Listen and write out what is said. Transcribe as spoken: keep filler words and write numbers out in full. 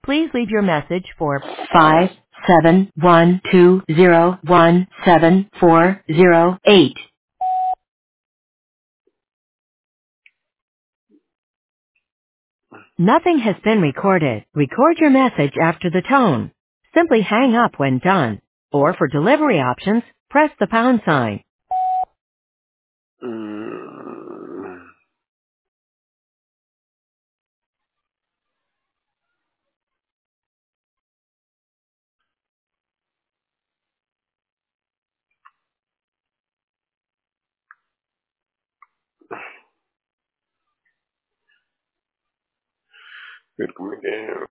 Please leave your message for five seven one two zero one seven four zero eight. Nothing has been recorded. Record your message after the tone. Simply hang up when done. Or for delivery options, press the pound sign. Mm. Good communication.